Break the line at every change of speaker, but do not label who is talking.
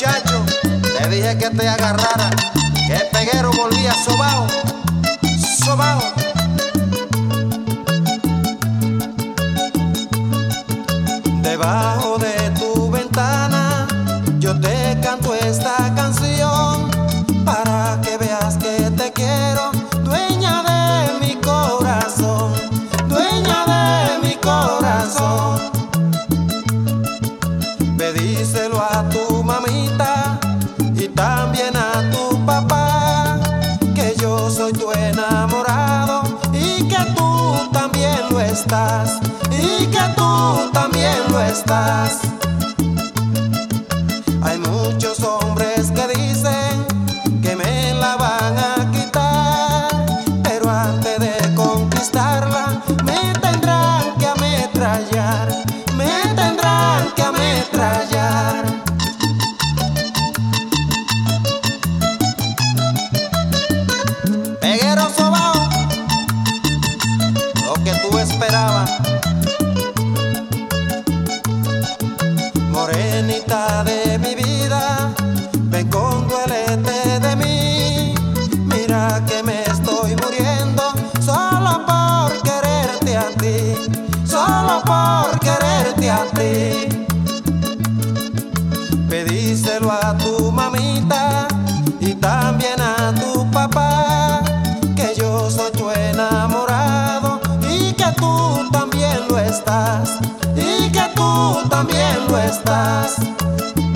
muchacho, te dije que te agarrara, que el peguero volvía sobao, sobao. Debajo de tu ventana yo te canto esta canción para que veas que te quiero, dueña de mi corazón, dueña de mi corazón. Pedíselo a tu mamita y también a tu papá, que yo soy tu enamorado y que tú también lo estás, y que tú también lo estás. Hay muchos hombres que dicen que me la van a quitar, pero antes de conquistarla me tendrán que ametrallar, me tendrán que ametrallar. Peguero sobao, lo que tú esperabas. Morenita de mi vida, ven conduélete de mí. Mira que me estoy muriendo solo por quererte a ti, solo por quererte a ti. Pedíselo a tu mamita y también a tu papá, que yo soy tu enamorado y que tú también lo estás, y que tú también lo estás.